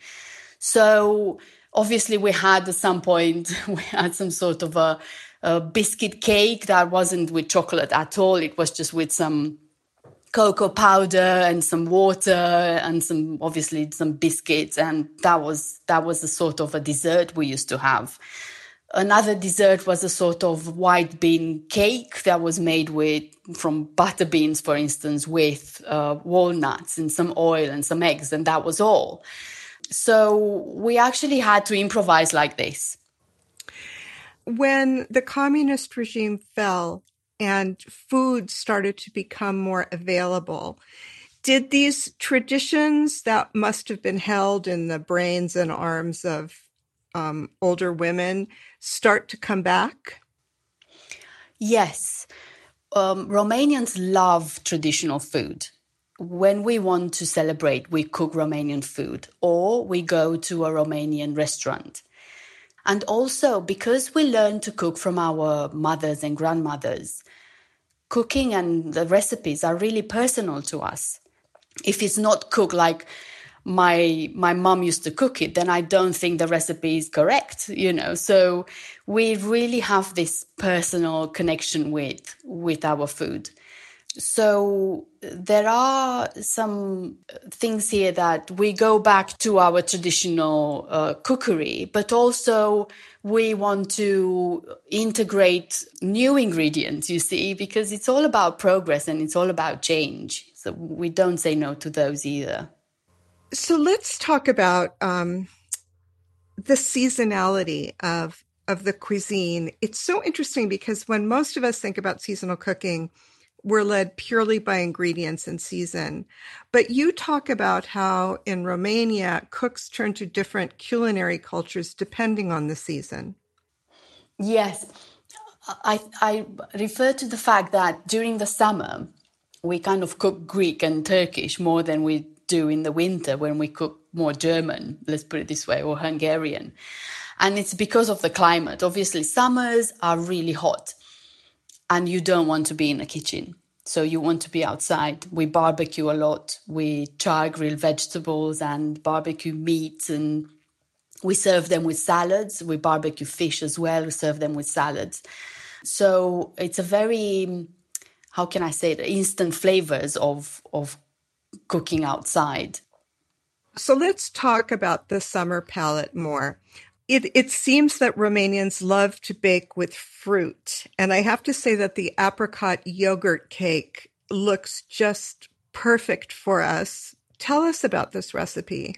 So obviously we had at some point, we had some sort of a, a biscuit cake that wasn't with chocolate at all. It was just with some cocoa powder and some water and some, obviously, some biscuits. And that was that was a sort of a dessert we used to have. Another dessert was a sort of white bean cake that was made with from butter beans, for instance, with uh, walnuts and some oil and some eggs, and that was all. So we actually had to improvise like this. When the communist regime fell and food started to become more available, did these traditions that must have been held in the brains and arms of um, older women start to come back? Yes. Um, Romanians love traditional food. When we want to celebrate, we cook Romanian food or we go to a Romanian restaurant. And also because we learn to cook from our mothers and grandmothers, cooking and the recipes are really personal to us. If it's not cooked like my my mom used to cook it, then I don't think the recipe is correct, you know. So we really have this personal connection with with our food. So there are some things here that we go back to our traditional uh, cookery, but also we want to integrate new ingredients, you see, because it's all about progress and it's all about change. So we don't say no to those either. So let's talk about um, the seasonality of of the cuisine. It's so interesting because when most of us think about seasonal cooking, we're led purely by ingredients and season. But you talk about how in Romania, cooks turn to different culinary cultures depending on the season. Yes, I, I refer to the fact that during the summer, we kind of cook Greek and Turkish more than we do in the winter when we cook more German, let's put it this way, or Hungarian. And it's because of the climate. Obviously, summers are really hot and you don't want to be in a kitchen. So you want to be outside. We barbecue a lot. We char grill vegetables and barbecue meats, and we serve them with salads. We barbecue fish as well. We serve them with salads. So it's a very, how can I say it, instant flavors of, of cooking outside. So let's talk about the summer palate more. It, it seems that Romanians love to bake with fruit. And I have to say that the apricot yogurt cake looks just perfect for us. Tell us about this recipe.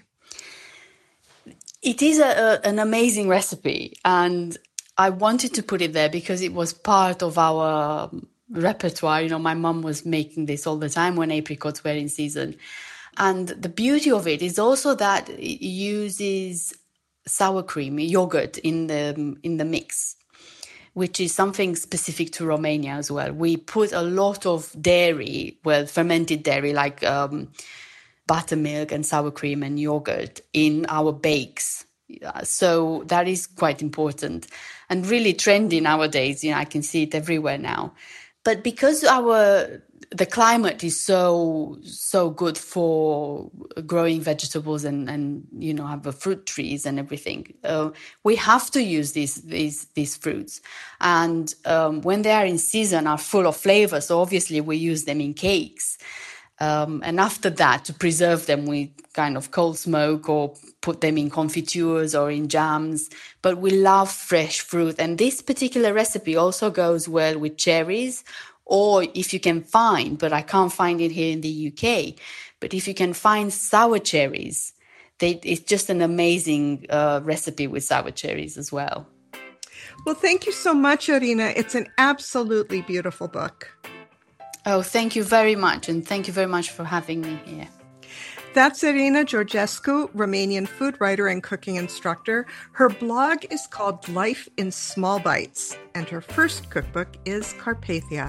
It is a, a, an amazing recipe. And I wanted to put it there because it was part of our repertoire. You know, my mom was making this all the time when apricots were in season. And the beauty of it is also that it uses sour cream, yogurt in the in the mix, which is something specific to Romania as well. We put a lot of dairy, well, fermented dairy like um, buttermilk and sour cream and yogurt in our bakes. So that is quite important and really trendy nowadays. You know, I can see it everywhere now. But because our the climate is so so good for growing vegetables and, and you know have the fruit trees and everything, uh, we have to use these these these fruits. And um, when they are in season, are full of flavor. So obviously we use them in cakes. Um, and after that, to preserve them, we kind of cold smoke or put them in confitures or in jams. But we love fresh fruit. And this particular recipe also goes well with cherries, or if you can find, but I can't find it here in the U K, but if you can find sour cherries, they, it's just an amazing uh, recipe with sour cherries as well. Well, thank you so much, Irina. It's an absolutely beautiful book. Oh, thank you very much. And thank you very much for having me here. That's Irina Georgescu, Romanian food writer and cooking instructor. Her blog is called Life in Small Bites, and her first cookbook is Carpathia.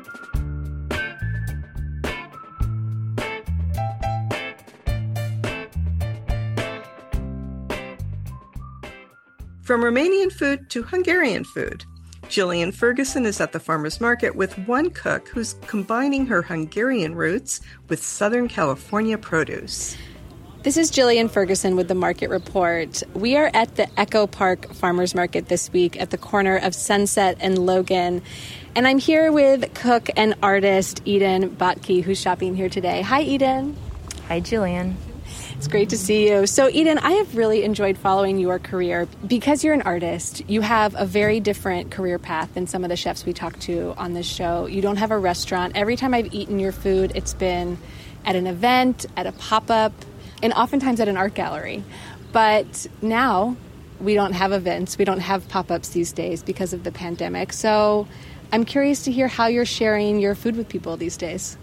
From Romanian food to Hungarian food, Gillian Ferguson is at the farmer's market with one cook who's combining her Hungarian roots with Southern California produce. This is Gillian Ferguson with the Market Report. We are at the Echo Park Farmers Market this week at the corner of Sunset and Logan. And I'm here with cook and artist Eden Botke, who's shopping here today. Hi, Eden. Hi, Gillian. It's great to see you. So, Eden, I have really enjoyed following your career. Because you're an artist, you have a very different career path than some of the chefs we talk to on this show. You don't have a restaurant. Every time I've eaten your food, it's been at an event, at a pop-up, and oftentimes at an art gallery. But now we don't have events. We don't have pop-ups these days because of the pandemic. So I'm curious to hear how you're sharing your food with people these days.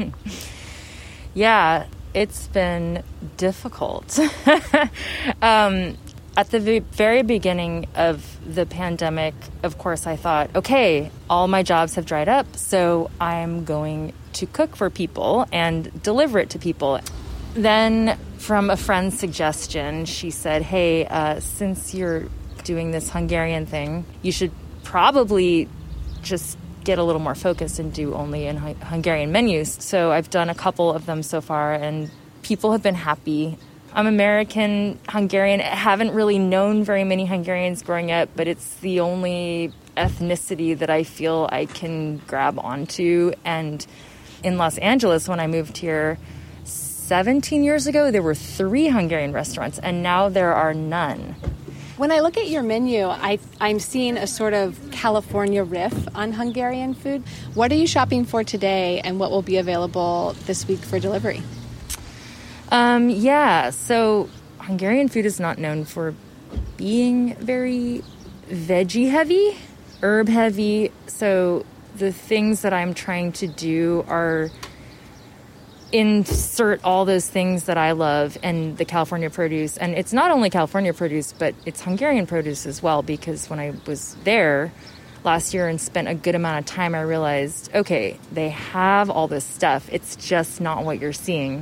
Yeah. It's been difficult. um, at the very beginning of the pandemic, of course, I thought, okay, all my jobs have dried up, so I'm going to cook for people and deliver it to people. Then from a friend's suggestion, she said, hey, uh, since you're doing this Hungarian thing, you should probably just get a little more focused and do only in Hungarian menus. So I've done a couple of them so far, and people have been happy. I'm American, Hungarian. I haven't really known very many Hungarians growing up, but it's the only ethnicity that I feel I can grab onto. And In Los Angeles, when I moved here seventeen years ago, there were three Hungarian restaurants, and now there are none. When I look at your menu, I, I'm seeing a sort of California riff on Hungarian food. What are you shopping for today, and what will be available this week for delivery? Um, yeah, so Hungarian food is not known for being very veggie-heavy, herb-heavy. So the things that I'm trying to do are insert all those things that I love and the California produce. And it's not only California produce, but it's Hungarian produce as well, because when I was there last year and spent a good amount of time, I realized, okay, they have all this stuff. It's just not what you're seeing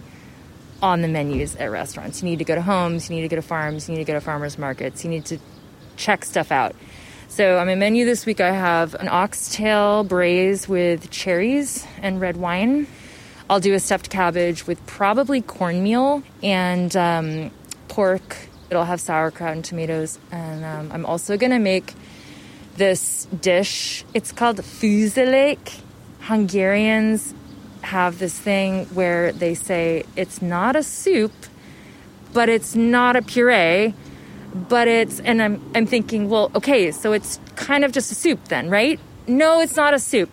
on the menus at restaurants. You need to go to homes, you need to go to farms, you need to go to farmers markets, you need to check stuff out. So on my menu this week, I have an oxtail braise with cherries and red wine. I'll do a stuffed cabbage with probably cornmeal and um, pork. It'll have sauerkraut and tomatoes. And um, I'm also going to make this dish. It's called fűzőlék. Hungarians have this thing where they say it's not a soup, but it's not a puree, but it's, and I'm I'm thinking, well, okay, so it's kind of just a soup then, right? No, it's not a soup.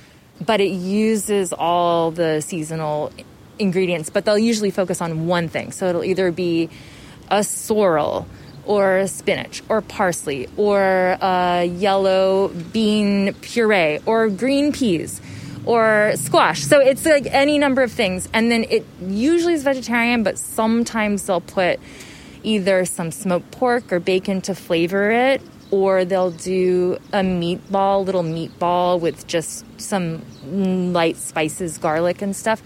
But it uses all the seasonal ingredients, but they'll usually focus on one thing. So it'll either be a sorrel or spinach or parsley or a yellow bean puree or green peas or squash. So it's like any number of things. And then it usually is vegetarian, but sometimes they'll put either some smoked pork or bacon to flavor it, or they'll do a meatball, little meatball with just some light spices, garlic and stuff.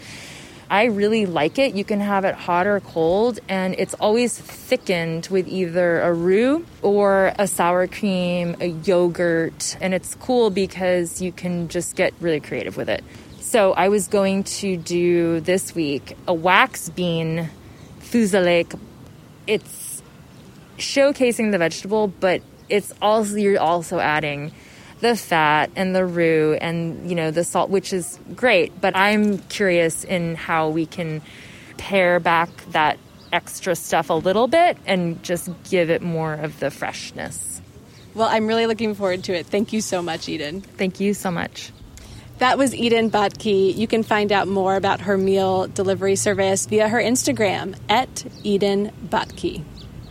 I really like it. You can have it hot or cold, and it's always thickened with either a roux or a sour cream, a yogurt, and it's cool because you can just get really creative with it. So I was going to do this week a wax bean fűzőlék. It's showcasing the vegetable, but it's also, you're also adding the fat and the roux and, you know, the salt, which is great. But I'm curious in how we can pare back that extra stuff a little bit and just give it more of the freshness. Well, I'm really looking forward to it. Thank you so much, Eden. Thank you so much. That was Eden Butke. You can find out more about her meal delivery service via her Instagram at Eden Butke.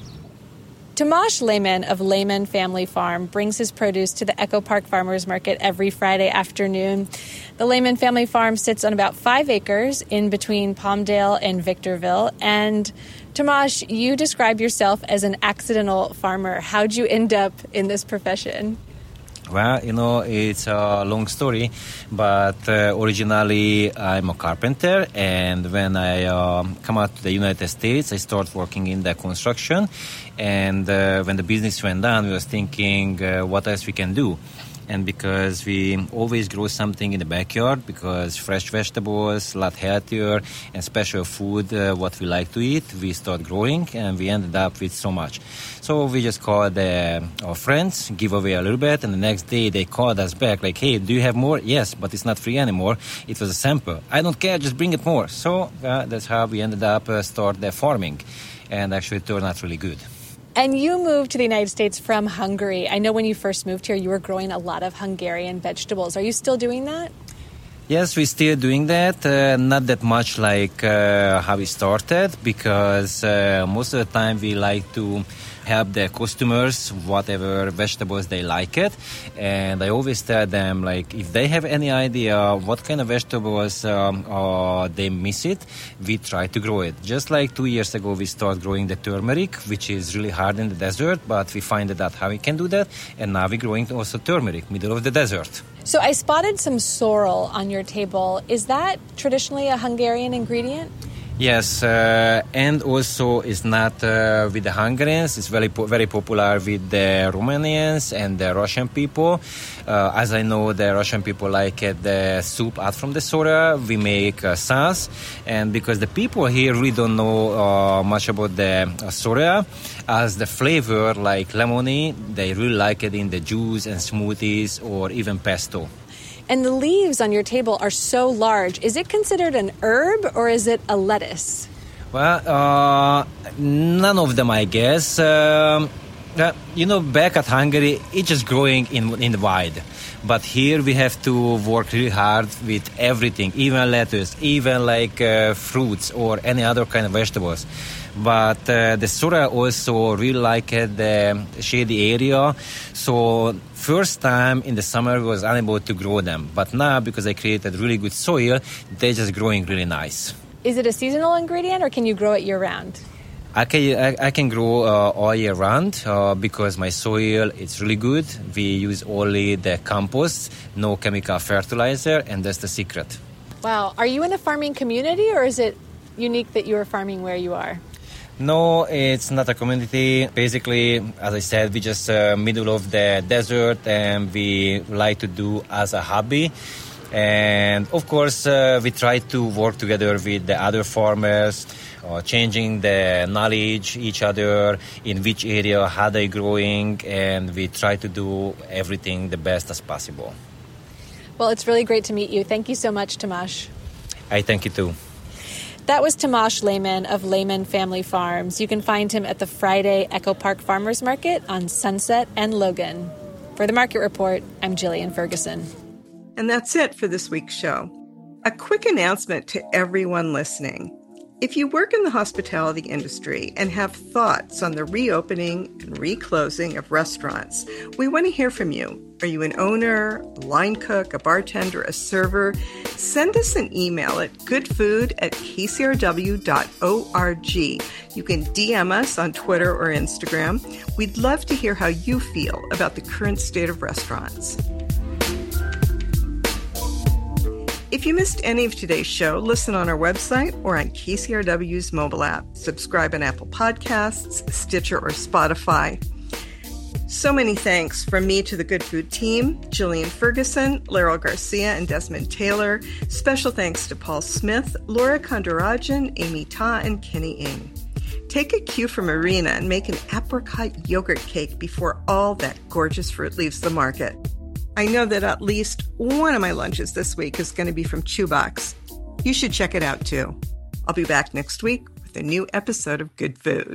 Tomasz Lehman of Lehman Family Farm brings his produce to the Echo Park Farmers Market every Friday afternoon. The Lehman Family Farm sits on about five acres in between Palmdale and Victorville. And Tomasz, you describe yourself as an accidental farmer. How'd you end up in this profession? Well, you know, it's a long story, but uh, originally I'm a carpenter, and when I uh, come out to the United States, I started working in the construction, and uh, when the business went down, we was thinking uh, what else we can do. And because we always grow something in the backyard, because fresh vegetables, a lot healthier, and special food, uh, what we like to eat, we start growing, and we ended up with so much. So we just called uh, our friends, give away a little bit, and the next day they called us back like, hey, do you have more? Yes, but it's not free anymore. It was a sample. I don't care, just bring it more. So uh, that's how we ended up uh, start the farming, and actually it turned out really good. And you moved to the United States from Hungary. I know when you first moved here, you were growing a lot of Hungarian vegetables. Are you still doing that? Yes, we're still doing that. Uh, not that much like uh, how we started, because uh, most of the time we like to help the customers, whatever vegetables they like it. And I always tell them, like, if they have any idea what kind of vegetables um, uh, they miss it, we try to grow it. Just like two years ago, we started growing the turmeric, which is really hard in the desert, but we find out how we can do that. And now we're growing also turmeric, middle of the desert. So I spotted some sorrel on your table. Is that traditionally a Hungarian ingredient? Yes, uh, and also it's not uh, with the Hungarians. It's very po- very popular with the Romanians and the Russian people. Uh, as I know, the Russian people like it, the soup out from the sorrel. We make uh, sauce, and because the people here really don't know uh, much about the uh, sorrel, as the flavor like lemony, they really like it in the juice and smoothies or even pesto. And the leaves on your table are so large. Is it considered an herb or is it a lettuce? Well, uh, none of them, I guess. Um, uh, you know, back at Hungary, it's just growing in in the wild. But here we have to work really hard with everything, even lettuce, even like uh, fruits or any other kind of vegetables. But uh, the soil also really liked the shady area. So first time in the summer we was unable to grow them. But now, because I created really good soil, they're just growing really nice. Is it a seasonal ingredient or can you grow it year-round? I can, I, I can grow uh, all year round uh, because my soil is really good. We use only the compost, no chemical fertilizer, and that's the secret. Wow. Are you in a farming community or is it unique that you are farming where you are? No, it's not a community. Basically, as I said, we just uh, middle of the desert and we like to do as a hobby. And of course, uh, we try to work together with the other farmers, uh, changing the knowledge each other in which area, how they're growing, and we try to do everything the best as possible. Well, it's really great to meet you. Thank you so much, Tomasz. I thank you too. That was Tomasz Lehman of Lehman Family Farms. You can find him at the Friday Echo Park Farmers Market on Sunset and Logan. For the Market Report, I'm Jillian Ferguson. And that's it for this week's show. A quick announcement to everyone listening. If you work in the hospitality industry and have thoughts on the reopening and reclosing of restaurants, we want to hear from you. Are you an owner, a line cook, a bartender, a server? Send us an email at goodfood at k c r w dot org. You can D M us on Twitter or Instagram. We'd love to hear how you feel about the current state of restaurants. If you missed any of today's show, listen on our website or on K C R W's mobile app. Subscribe on Apple Podcasts, Stitcher, or Spotify. So many thanks from me to the Good Food team, Jillian Ferguson, Laurel Garcia, and Desmond Taylor. Special thanks to Paul Smith, Laura Kondarajan, Amy Ta, and Kenny Ng. Take a cue from Marina and make an apricot yogurt cake before all that gorgeous fruit leaves the market. I know that at least one of my lunches this week is going to be from Chewbox. You should check it out too. I'll be back next week with a new episode of Good Food.